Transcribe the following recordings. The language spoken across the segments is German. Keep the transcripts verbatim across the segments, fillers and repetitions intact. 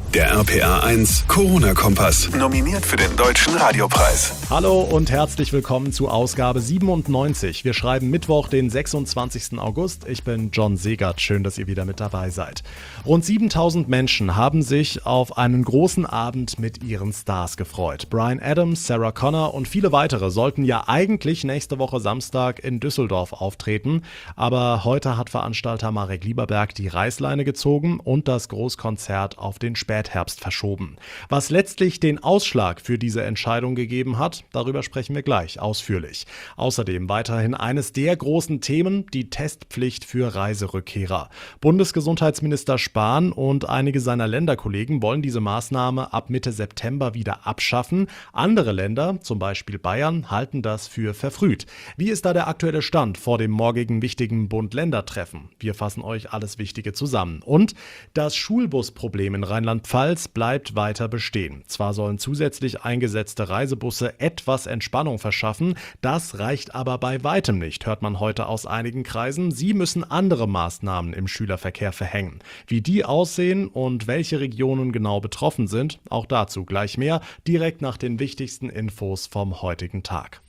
Der R P R eins Corona-Kompass. Nominiert für den Deutschen Radiopreis. Hallo und herzlich willkommen zu Ausgabe siebenundneunzig. Wir schreiben Mittwoch, den sechsundzwanzigsten August. Ich bin John Segert. Schön, dass ihr wieder mit dabei seid. Rund siebentausend Menschen haben sich auf einen großen Abend mit ihren Stars gefreut. Bryan Adams, Sarah Connor und viele weitere sollten ja eigentlich nächste Woche Samstag in Düsseldorf auftreten. Aber heute hat Veranstalter Marek Lieberberg die Reißleine gezogen und das Großkonzert auf den Spätherbst verschoben. Was letztlich den Ausschlag für diese Entscheidung gegeben hat, darüber sprechen wir gleich ausführlich. Außerdem weiterhin eines der großen Themen, die Testpflicht für Reiserückkehrer. Bundesgesundheitsminister Spahn und einige seiner Länderkollegen wollen diese Maßnahme ab Mitte September wieder abschaffen. Andere Länder, zum Beispiel Bayern, halten das für verfrüht. Wie ist da der aktuelle Stand vor dem morgigen wichtigen Bund-Länder-Treffen? Wir fassen euch alles Wichtige zusammen. Und das Schulbusproblem in Rheinland-Pfalz bleibt weiter bestehen. Zwar sollen zusätzlich eingesetzte Reisebusse etwas Entspannung verschaffen, das reicht aber bei weitem nicht, hört man heute aus einigen Kreisen. Sie müssen andere Maßnahmen im Schülerverkehr verhängen. Wie die aussehen und welche Regionen genau betroffen sind, auch dazu gleich mehr, direkt nach den wichtigsten Infos vom heutigen Tag.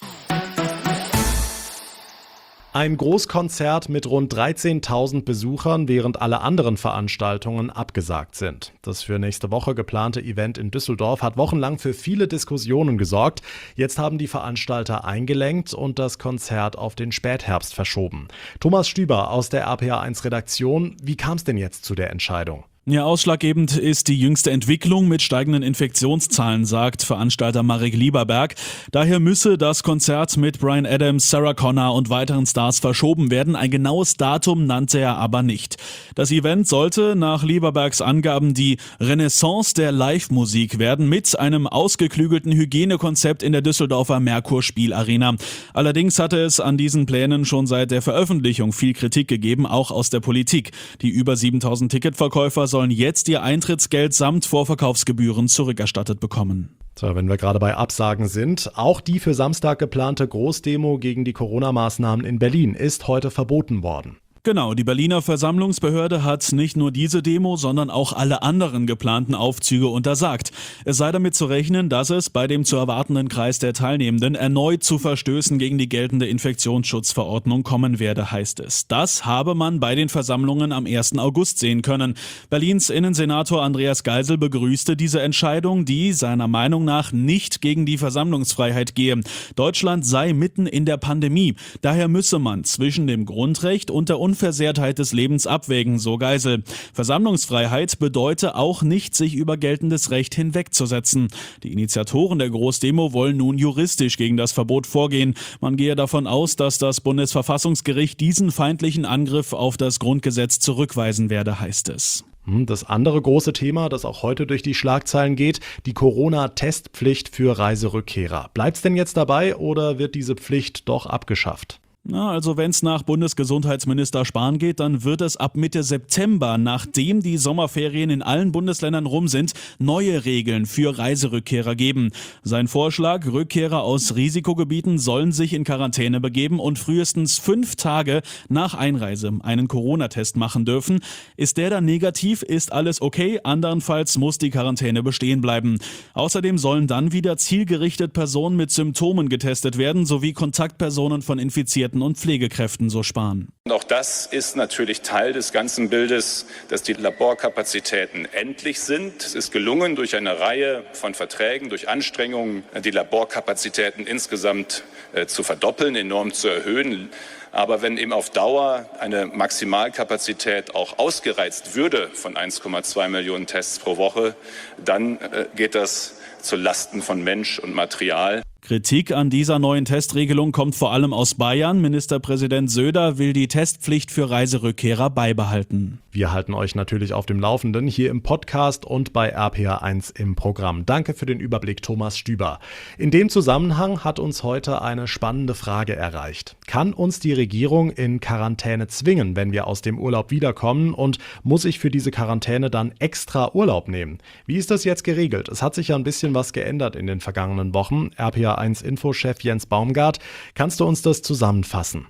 Ein Großkonzert mit rund dreizehntausend Besuchern, während alle anderen Veranstaltungen abgesagt sind. Das für nächste Woche geplante Event in Düsseldorf hat wochenlang für viele Diskussionen gesorgt. Jetzt haben die Veranstalter eingelenkt und das Konzert auf den Spätherbst verschoben. Thomas Stüber aus der R P R eins Redaktion, wie kam es denn jetzt zu der Entscheidung? Ja, ausschlaggebend ist die jüngste Entwicklung mit steigenden Infektionszahlen, sagt Veranstalter Marek Lieberberg. Daher müsse das Konzert mit Bryan Adams, Sarah Connor und weiteren Stars verschoben werden. Ein genaues Datum nannte er aber nicht. Das Event sollte nach Lieberbergs Angaben die Renaissance der Live-Musik werden mit einem ausgeklügelten Hygienekonzept in der Düsseldorfer Merkur-Spielarena. Allerdings hatte es an diesen Plänen schon seit der Veröffentlichung viel Kritik gegeben, auch aus der Politik. Die über siebentausend Ticketverkäufer sollen jetzt ihr Eintrittsgeld samt Vorverkaufsgebühren zurückerstattet bekommen. So, wenn wir gerade bei Absagen sind, auch die für Samstag geplante Großdemo gegen die Corona-Maßnahmen in Berlin ist heute verboten worden. Genau, die Berliner Versammlungsbehörde hat nicht nur diese Demo, sondern auch alle anderen geplanten Aufzüge untersagt. Es sei damit zu rechnen, dass es bei dem zu erwartenden Kreis der Teilnehmenden erneut zu Verstößen gegen die geltende Infektionsschutzverordnung kommen werde, heißt es. Das habe man bei den Versammlungen am ersten August sehen können. Berlins Innensenator Andreas Geisel begrüßte diese Entscheidung, die seiner Meinung nach nicht gegen die Versammlungsfreiheit gehe. Deutschland sei mitten in der Pandemie. Daher müsse man zwischen dem Grundrecht und der Unversehrtheit des Lebens abwägen, so Geisel. Versammlungsfreiheit bedeute auch nicht, sich über geltendes Recht hinwegzusetzen. Die Initiatoren der Großdemo wollen nun juristisch gegen das Verbot vorgehen. Man gehe davon aus, dass das Bundesverfassungsgericht diesen feindlichen Angriff auf das Grundgesetz zurückweisen werde, heißt es. Das andere große Thema, das auch heute durch die Schlagzeilen geht, die Corona-Testpflicht für Reiserückkehrer. Bleibt's denn jetzt dabei oder wird diese Pflicht doch abgeschafft? Na, also wenn es nach Bundesgesundheitsminister Spahn geht, dann wird es ab Mitte September, nachdem die Sommerferien in allen Bundesländern rum sind, neue Regeln für Reiserückkehrer geben. Sein Vorschlag, Rückkehrer aus Risikogebieten sollen sich in Quarantäne begeben und frühestens fünf Tage nach Einreise einen Corona-Test machen dürfen. Ist der dann negativ, ist alles okay, andernfalls muss die Quarantäne bestehen bleiben. Außerdem sollen dann wieder zielgerichtet Personen mit Symptomen getestet werden, sowie Kontaktpersonen von Infizierten und Pflegekräften, so Spahn. Und auch das ist natürlich Teil des ganzen Bildes, dass die Laborkapazitäten endlich sind. Es ist gelungen, durch eine Reihe von Verträgen, durch Anstrengungen, die Laborkapazitäten insgesamt äh, zu verdoppeln, enorm zu erhöhen. Aber wenn eben auf Dauer eine Maximalkapazität auch ausgereizt würde von eins Komma zwei Millionen Tests pro Woche, dann äh, geht das zu Lasten von Mensch und Material. Kritik an dieser neuen Testregelung kommt vor allem aus Bayern. Ministerpräsident Söder will die Testpflicht für Reiserückkehrer beibehalten. Wir halten euch natürlich auf dem Laufenden hier im Podcast und bei R P R eins im Programm. Danke für den Überblick, Thomas Stüber. In dem Zusammenhang hat uns heute eine spannende Frage erreicht. Kann uns die Regierung in Quarantäne zwingen, wenn wir aus dem Urlaub wiederkommen, und muss ich für diese Quarantäne dann extra Urlaub nehmen? Wie ist das jetzt geregelt? Es hat sich ja ein bisschen was geändert in den vergangenen Wochen. R P R eins Infochef Jens Baumgart, kannst du uns das zusammenfassen?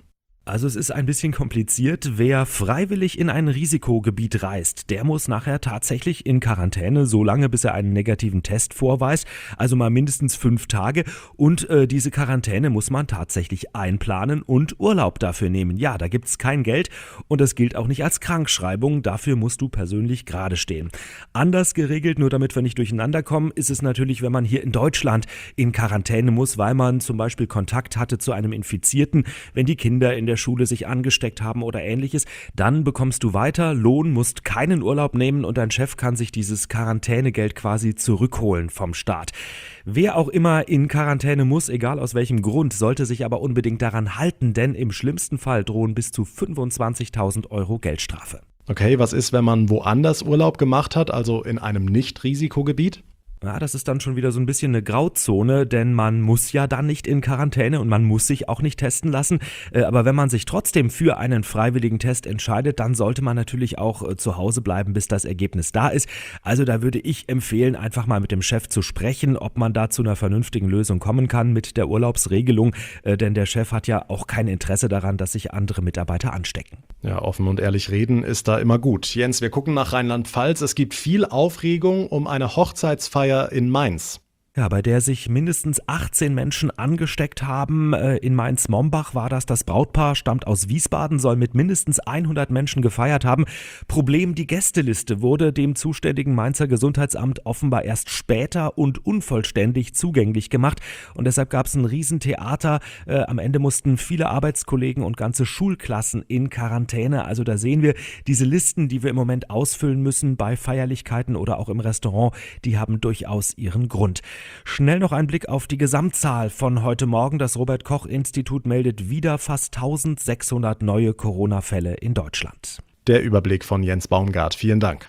Also es ist ein bisschen kompliziert. Wer freiwillig in ein Risikogebiet reist, der muss nachher tatsächlich in Quarantäne, so lange bis er einen negativen Test vorweist, also mal mindestens fünf Tage. Und äh, diese Quarantäne muss man tatsächlich einplanen und Urlaub dafür nehmen. Ja, da gibt's kein Geld und das gilt auch nicht als Krankschreibung. Dafür musst du persönlich gerade stehen. Anders geregelt, nur damit wir nicht durcheinander kommen, ist es natürlich, wenn man hier in Deutschland in Quarantäne muss, weil man zum Beispiel Kontakt hatte zu einem Infizierten, wenn die Kinder in der Schule sich angesteckt haben oder ähnliches, dann bekommst du weiter Lohn, musst keinen Urlaub nehmen und dein Chef kann sich dieses Quarantänegeld quasi zurückholen vom Staat. Wer auch immer in Quarantäne muss, egal aus welchem Grund, sollte sich aber unbedingt daran halten, denn im schlimmsten Fall drohen bis zu fünfundzwanzigtausend Euro Geldstrafe. Okay, was ist, wenn man woanders Urlaub gemacht hat, also in einem Nicht-Risikogebiet? Ja, das ist dann schon wieder so ein bisschen eine Grauzone, denn man muss ja dann nicht in Quarantäne und man muss sich auch nicht testen lassen. Aber wenn man sich trotzdem für einen freiwilligen Test entscheidet, dann sollte man natürlich auch zu Hause bleiben, bis das Ergebnis da ist. Also da würde ich empfehlen, einfach mal mit dem Chef zu sprechen, ob man da zu einer vernünftigen Lösung kommen kann mit der Urlaubsregelung. Denn der Chef hat ja auch kein Interesse daran, dass sich andere Mitarbeiter anstecken. Ja, offen und ehrlich reden ist da immer gut. Jens, wir gucken nach Rheinland-Pfalz. Es gibt viel Aufregung um eine Hochzeitsfeier in Mainz. Ja, bei der sich mindestens achtzehn Menschen angesteckt haben. In Mainz-Mombach war das. Das Brautpaar stammt aus Wiesbaden, soll mit mindestens hundert Menschen gefeiert haben. Problem, die Gästeliste wurde dem zuständigen Mainzer Gesundheitsamt offenbar erst später und unvollständig zugänglich gemacht. Und deshalb gab es ein Riesentheater. Äh, am Ende mussten viele Arbeitskollegen und ganze Schulklassen in Quarantäne. Also da sehen wir, diese Listen, die wir im Moment ausfüllen müssen bei Feierlichkeiten oder auch im Restaurant, die haben durchaus ihren Grund. Schnell noch ein Blick auf die Gesamtzahl von heute Morgen. Das Robert-Koch-Institut meldet wieder fast eintausendsechshundert neue Corona-Fälle in Deutschland. Der Überblick von Jens Baumgart. Vielen Dank.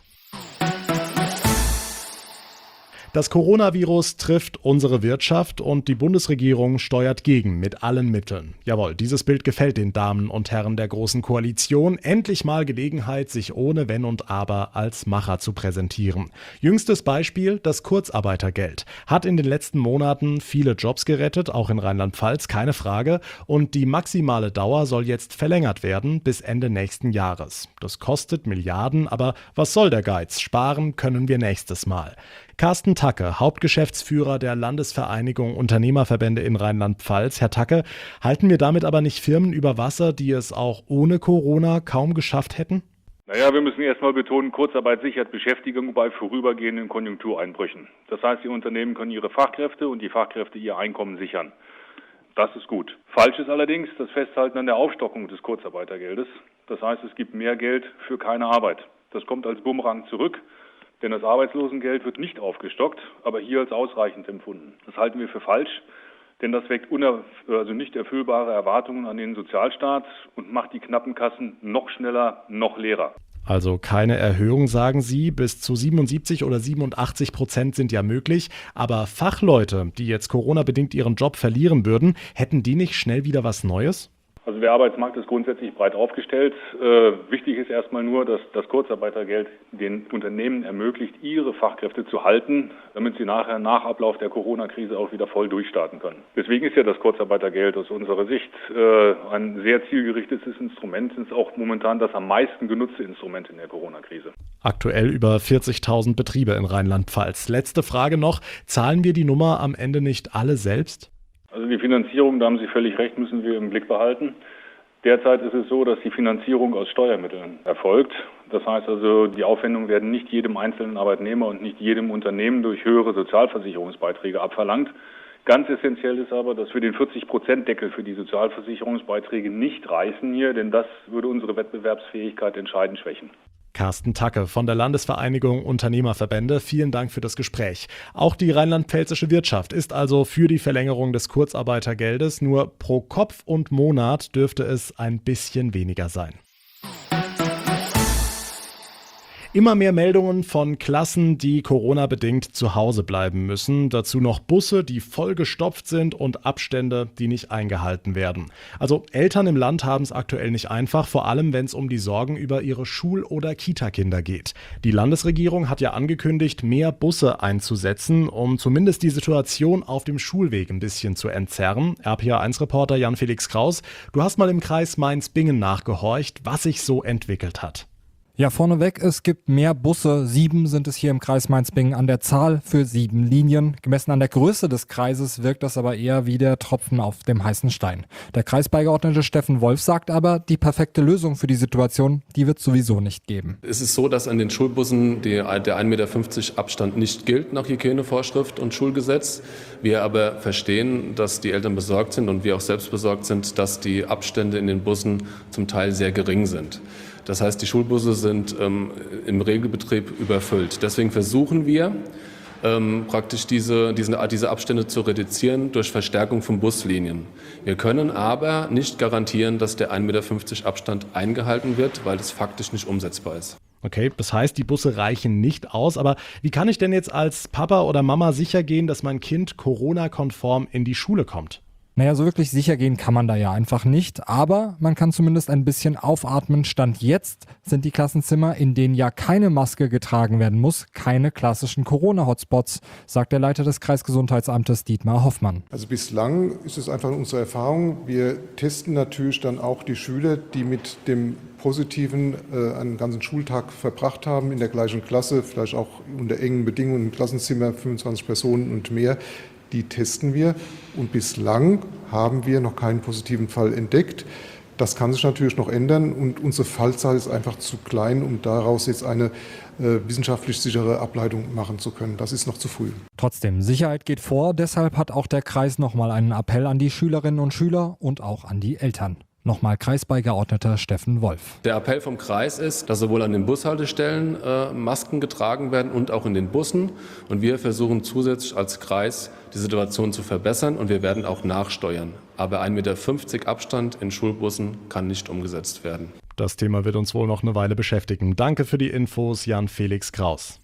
Das Coronavirus trifft unsere Wirtschaft und die Bundesregierung steuert gegen mit allen Mitteln. Jawohl, dieses Bild gefällt den Damen und Herren der Großen Koalition. Endlich mal Gelegenheit, sich ohne Wenn und Aber als Macher zu präsentieren. Jüngstes Beispiel, das Kurzarbeitergeld. Hat in den letzten Monaten viele Jobs gerettet, auch in Rheinland-Pfalz, keine Frage. Und die maximale Dauer soll jetzt verlängert werden bis Ende nächsten Jahres. Das kostet Milliarden, aber was soll der Geiz? Sparen können wir nächstes Mal. Carsten Tacke, Hauptgeschäftsführer der Landesvereinigung Unternehmerverbände in Rheinland-Pfalz. Herr Tacke, halten wir damit aber nicht Firmen über Wasser, die es auch ohne Corona kaum geschafft hätten? Naja, wir müssen erstmal betonen, Kurzarbeit sichert Beschäftigung bei vorübergehenden Konjunktureinbrüchen. Das heißt, die Unternehmen können ihre Fachkräfte und die Fachkräfte ihr Einkommen sichern. Das ist gut. Falsch ist allerdings das Festhalten an der Aufstockung des Kurzarbeitergeldes. Das heißt, es gibt mehr Geld für keine Arbeit. Das kommt als Bumerang zurück. Denn das Arbeitslosengeld wird nicht aufgestockt, aber hier als ausreichend empfunden. Das halten wir für falsch, denn das weckt unerf- also nicht erfüllbare Erwartungen an den Sozialstaat und macht die knappen Kassen noch schneller, noch leerer. Also keine Erhöhung, sagen Sie, bis zu siebenundsiebzig oder siebenundachtzig Prozent sind ja möglich. Aber Fachleute, die jetzt Corona-bedingt ihren Job verlieren würden, hätten die nicht schnell wieder was Neues? Also der Arbeitsmarkt ist grundsätzlich breit aufgestellt. Äh, wichtig ist erstmal nur, dass das Kurzarbeitergeld den Unternehmen ermöglicht, ihre Fachkräfte zu halten, damit sie nachher nach Ablauf der Corona-Krise auch wieder voll durchstarten können. Deswegen ist ja das Kurzarbeitergeld aus unserer Sicht äh, ein sehr zielgerichtetes Instrument. Es ist auch momentan das am meisten genutzte Instrument in der Corona-Krise. Aktuell über vierzigtausend Betriebe in Rheinland-Pfalz. Letzte Frage noch, zahlen wir die Nummer am Ende nicht alle selbst? Also die Finanzierung, da haben Sie völlig recht, müssen wir im Blick behalten. Derzeit ist es so, dass die Finanzierung aus Steuermitteln erfolgt. Das heißt also, die Aufwendungen werden nicht jedem einzelnen Arbeitnehmer und nicht jedem Unternehmen durch höhere Sozialversicherungsbeiträge abverlangt. Ganz essentiell ist aber, dass wir den vierzig Prozent Deckel für die Sozialversicherungsbeiträge nicht reißen hier, denn das würde unsere Wettbewerbsfähigkeit entscheidend schwächen. Carsten Tacke von der Landesvereinigung Unternehmerverbände. Vielen Dank für das Gespräch. Auch die rheinland-pfälzische Wirtschaft ist also für die Verlängerung des Kurzarbeitergeldes. Nur pro Kopf und Monat dürfte es ein bisschen weniger sein. Immer mehr Meldungen von Klassen, die Corona-bedingt zu Hause bleiben müssen. Dazu noch Busse, die vollgestopft sind und Abstände, die nicht eingehalten werden. Also Eltern im Land haben es aktuell nicht einfach, vor allem wenn es um die Sorgen über ihre Schul- oder Kita-Kinder geht. Die Landesregierung hat ja angekündigt, mehr Busse einzusetzen, um zumindest die Situation auf dem Schulweg ein bisschen zu entzerren. R P A eins Reporter Jan-Felix Kraus, du hast mal im Kreis Mainz-Bingen nachgehorcht, was sich so entwickelt hat. Ja, vorneweg, es gibt mehr Busse. Sieben sind es hier im Kreis Mainz-Bingen an der Zahl für sieben Linien. Gemessen an der Größe des Kreises wirkt das aber eher wie der Tropfen auf dem heißen Stein. Der Kreisbeigeordnete Steffen Wolf sagt aber, die perfekte Lösung für die Situation, die wird es sowieso nicht geben. Es ist so, dass an den Schulbussen die, der ein Meter fünfzig Abstand nicht gilt nach Hygienevorschrift und Schulgesetz. Wir aber verstehen, dass die Eltern besorgt sind und wir auch selbst besorgt sind, dass die Abstände in den Bussen zum Teil sehr gering sind. Das heißt, die Schulbusse sind ähm, im Regelbetrieb überfüllt. Deswegen versuchen wir ähm, praktisch diese, diese, diese Abstände zu reduzieren durch Verstärkung von Buslinien. Wir können aber nicht garantieren, dass der ein Meter fünfzig Abstand eingehalten wird, weil das faktisch nicht umsetzbar ist. Okay, das heißt, die Busse reichen nicht aus. Aber wie kann ich denn jetzt als Papa oder Mama sicher gehen, dass mein Kind Corona-konform in die Schule kommt? Naja, so wirklich sicher gehen kann man da ja einfach nicht, aber man kann zumindest ein bisschen aufatmen. Stand jetzt sind die Klassenzimmer, in denen ja keine Maske getragen werden muss, keine klassischen Corona-Hotspots, sagt der Leiter des Kreisgesundheitsamtes Dietmar Hoffmann. Also bislang ist es einfach unsere Erfahrung, wir testen natürlich dann auch die Schüler, die mit dem Positiven äh, einen ganzen Schultag verbracht haben, in der gleichen Klasse, vielleicht auch unter engen Bedingungen im Klassenzimmer, fünfundzwanzig Personen und mehr. Die testen wir und bislang haben wir noch keinen positiven Fall entdeckt. Das kann sich natürlich noch ändern und unsere Fallzahl ist einfach zu klein, um daraus jetzt eine äh, wissenschaftlich sichere Ableitung machen zu können. Das ist noch zu früh. Trotzdem, Sicherheit geht vor. Deshalb hat auch der Kreis nochmal einen Appell an die Schülerinnen und Schüler und auch an die Eltern. Nochmal Kreisbeigeordneter Steffen Wolf. Der Appell vom Kreis ist, dass sowohl an den Bushaltestellen äh, Masken getragen werden und auch in den Bussen. Und wir versuchen zusätzlich als Kreis die Situation zu verbessern und wir werden auch nachsteuern. Aber ein Meter fünfzig Abstand in Schulbussen kann nicht umgesetzt werden. Das Thema wird uns wohl noch eine Weile beschäftigen. Danke für die Infos, Jan-Felix Kraus.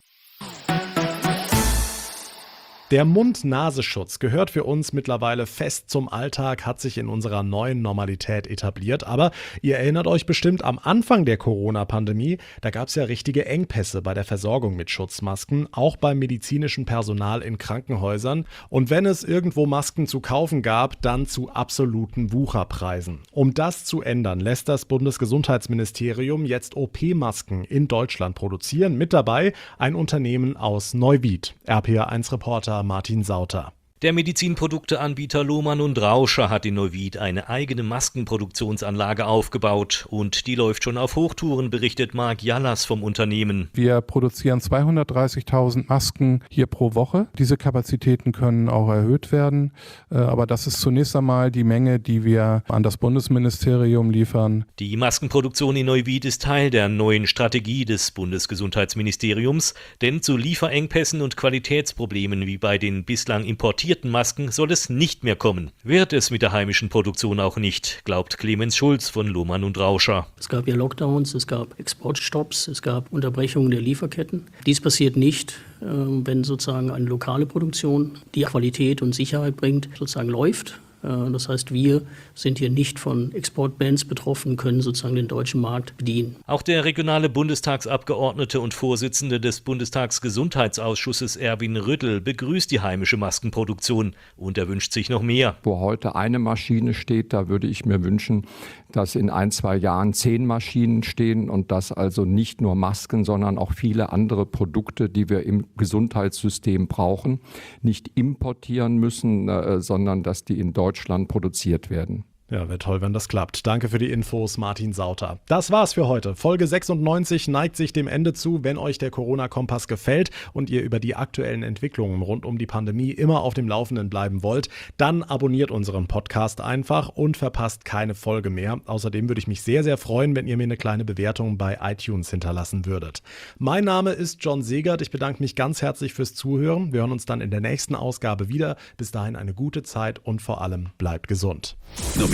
Der Mund-Nasenschutz gehört für uns mittlerweile fest zum Alltag, hat sich in unserer neuen Normalität etabliert. Aber ihr erinnert euch bestimmt, am Anfang der Corona-Pandemie, da gab es ja richtige Engpässe bei der Versorgung mit Schutzmasken, auch beim medizinischen Personal in Krankenhäusern. Und wenn es irgendwo Masken zu kaufen gab, dann zu absoluten Wucherpreisen. Um das zu ändern, lässt das Bundesgesundheitsministerium jetzt O P-Masken in Deutschland produzieren. Mit dabei ein Unternehmen aus Neuwied. R P A eins Reporter Martin Sauter. Der Medizinprodukteanbieter Lohmann und Rauscher hat in Neuwied eine eigene Maskenproduktionsanlage aufgebaut und die läuft schon auf Hochtouren, berichtet Marc Jallas vom Unternehmen. Wir produzieren zweihundertdreißigtausend Masken hier pro Woche. Diese Kapazitäten können auch erhöht werden, aber das ist zunächst einmal die Menge, die wir an das Bundesministerium liefern. Die Maskenproduktion in Neuwied ist Teil der neuen Strategie des Bundesgesundheitsministeriums, denn zu Lieferengpässen und Qualitätsproblemen wie bei den bislang importierten Masken soll es nicht mehr kommen. Wird es mit der heimischen Produktion auch nicht, glaubt Clemens Schulz von Lohmann und Rauscher. Es gab ja Lockdowns, es gab Exportstopps, es gab Unterbrechungen der Lieferketten. Dies passiert nicht, wenn sozusagen eine lokale Produktion, die Qualität und Sicherheit bringt, sozusagen läuft. Das heißt, wir sind hier nicht von Exportbans betroffen, können sozusagen den deutschen Markt bedienen. Auch der regionale Bundestagsabgeordnete und Vorsitzende des Bundestagsgesundheitsausschusses Erwin Rüttel begrüßt die heimische Maskenproduktion und er wünscht sich noch mehr. Wo heute eine Maschine steht, da würde ich mir wünschen, dass in ein, zwei Jahren zehn Maschinen stehen und dass also nicht nur Masken, sondern auch viele andere Produkte, die wir im Gesundheitssystem brauchen, nicht importieren müssen, äh, sondern dass die in Deutschland produziert werden. Ja, wäre toll, wenn das klappt. Danke für die Infos, Martin Sauter. Das war's für heute. Folge sechsundneunzig neigt sich dem Ende zu. Wenn euch der Corona-Kompass gefällt und ihr über die aktuellen Entwicklungen rund um die Pandemie immer auf dem Laufenden bleiben wollt, dann abonniert unseren Podcast einfach und verpasst keine Folge mehr. Außerdem würde ich mich sehr, sehr freuen, wenn ihr mir eine kleine Bewertung bei iTunes hinterlassen würdet. Mein Name ist John Segert. Ich bedanke mich ganz herzlich fürs Zuhören. Wir hören uns dann in der nächsten Ausgabe wieder. Bis dahin eine gute Zeit und vor allem bleibt gesund. Nominiert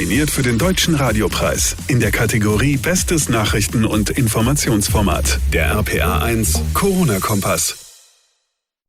Nominiert für den Deutschen Radiopreis in der Kategorie Bestes Nachrichten- und Informationsformat. Der R P R eins Corona-Kompass.